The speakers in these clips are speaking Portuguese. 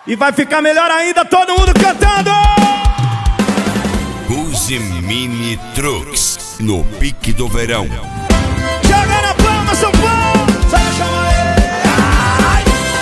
E vai ficar melhor ainda, todo mundo cantando. Use Mini Trucks no pique do verão. Joga na palma, São Paulo. Sai, chama ele. Ai.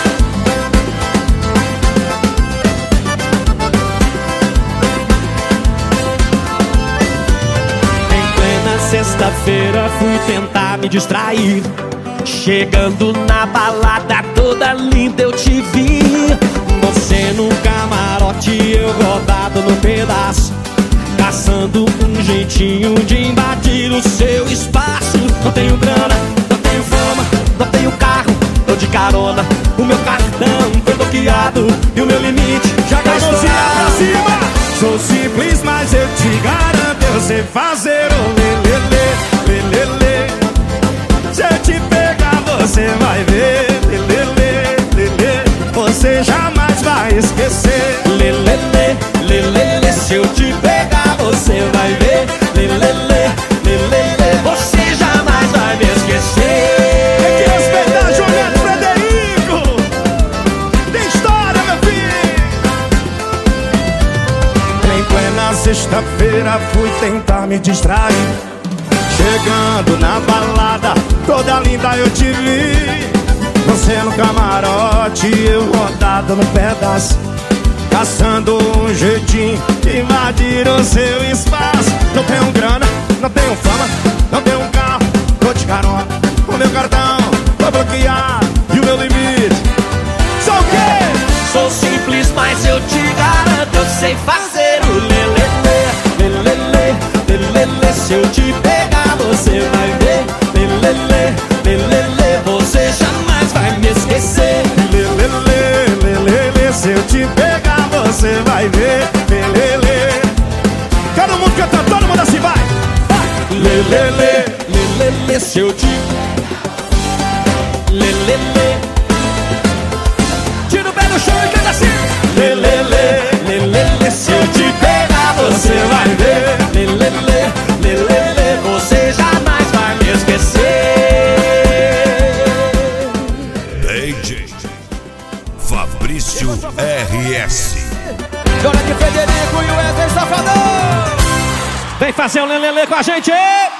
Em plena sexta-feira fui tentar me distrair. Chegando na balada toda linda eu te vi. Você num camarote, eu rodado no pedaço, caçando um jeitinho de invadir o seu espaço. Não tenho grana, não tenho fama, não tenho carro, tô de carona. O meu cartão foi bloqueado e o meu limite já gastou. Pra cima. Sou simples, mas eu te garanto, eu sei fazer o lelele, lelele. Se eu te pegar, você vai ver, lelele, lelele. Você jamais vai esquecer, Lelele, lelele, se eu te pegar você vai ver. Lelele, lelele, você jamais vai me esquecer. tem que respeitar Juliano Frederico. Tem história, meu filho. Em plena sexta-feira fui tentar me distrair. Chegando na balada, toda linda eu te vi. Você no camarote, eu rodado no pedaço, caçando um jeitinho de invadir o seu espaço. Não tenho grana, não tenho fama, não tenho um carro, tô de carona. O meu cartão foi bloqueado e o meu limite. Sou o quê? Sou simples, mas eu te garanto, eu sei fazer o lelele, lelele, lelele. Se eu te pegar você vai ver. Lelele, lelele, você jamais vai me esquecer. Lelele, lelele, se eu te pegar você vai ver. Lelele. Todo mundo cantando, todo mundo assim, vai. Lelele, Lelele, se eu te... Lelele. Tira o pé do chão e canta assim. Lelele, lelele, se eu te pegar você vai ver. Lelele, lelele, você jamais vai me esquecer. DJ Fabrício RS. Joga de Frederico e o Wesley Safadão. Vem fazer um lelele com a gente.